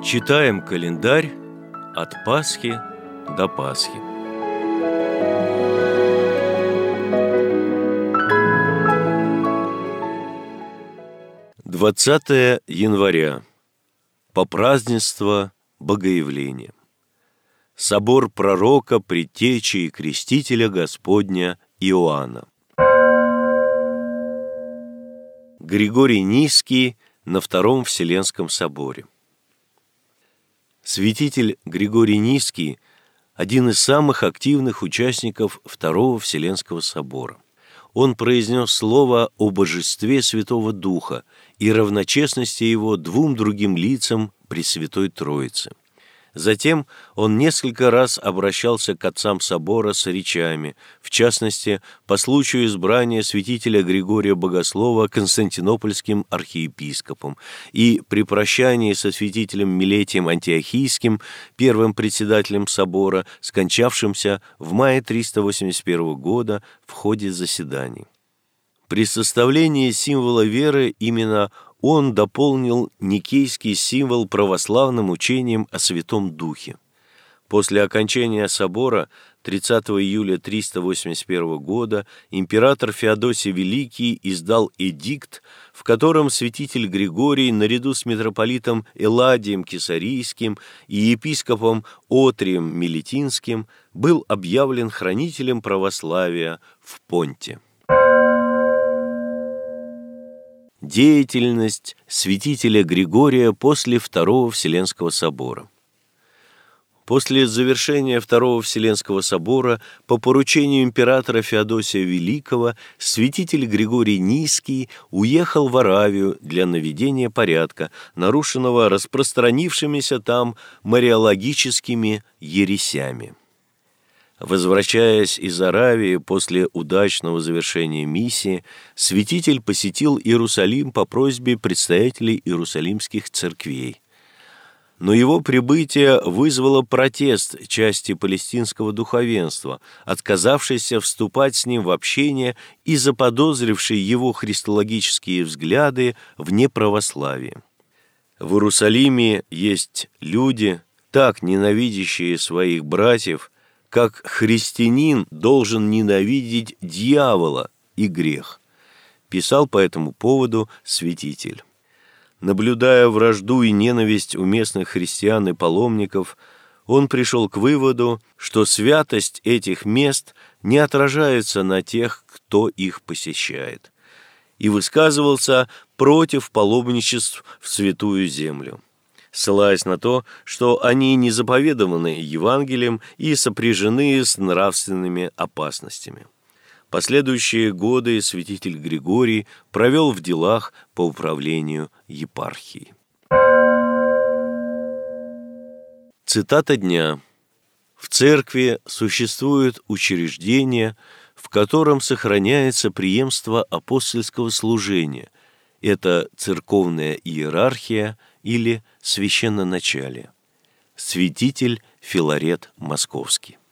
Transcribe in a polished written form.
Читаем календарь от Пасхи до Пасхи. Двадцатое января. Попразднество Богоявления. Собор пророка, предтечи и крестителя Господня Иоанна. Григорий Низкий на Втором Вселенском соборе. Святитель Григорий Низкий – один из самых активных участников Второго Вселенского собора. Он произнес слово о божестве Святого Духа и равночестности его двум другим лицам Пресвятой Троицы. Затем он несколько раз обращался к отцам собора с речами, в частности, по случаю избрания святителя Григория Богослова константинопольским архиепископом и при прощании со святителем Милетием Антиохийским, первым председателем собора, скончавшимся в мае 381 года в ходе заседаний. При составлении символа веры именно он дополнил никейский символ православным учением о Святом Духе. После окончания собора 30 июля 381 года император Феодосий Великий издал эдикт, в котором святитель Григорий наряду с митрополитом Элладием Кесарийским и епископом Отрием Мелитинским был объявлен хранителем православия в Понте. Деятельность святителя Григория после Второго Вселенского собора. После завершения Второго Вселенского собора по поручению императора Феодосия Великого святитель Григорий Низкий уехал в Аравию для наведения порядка, нарушенного распространившимися там мариологическими ересями. Возвращаясь из Аравии после удачного завершения миссии, святитель посетил Иерусалим по просьбе предстоятелей иерусалимских церквей. Но его прибытие вызвало протест части палестинского духовенства, отказавшейся вступать с ним в общение и заподозрившей его христологические взгляды в неправославии. В Иерусалиме есть люди, так ненавидящие своих братьев, как христианин должен ненавидеть дьявола и грех, писал по этому поводу святитель. Наблюдая вражду и ненависть у местных христиан и паломников, он пришел к выводу, что святость этих мест не отражается на тех, кто их посещает, и высказывался против паломничеств в Святую Землю, ссылаясь на то, что они не заповедованы Евангелием и сопряжены с нравственными опасностями. Последующие годы святитель Григорий провел в делах по управлению епархией. Цитата дня. В церкви существует учреждение, в котором сохраняется преемство апостольского служения. Это церковная иерархия или священноначалие. Святитель Филарет Московский.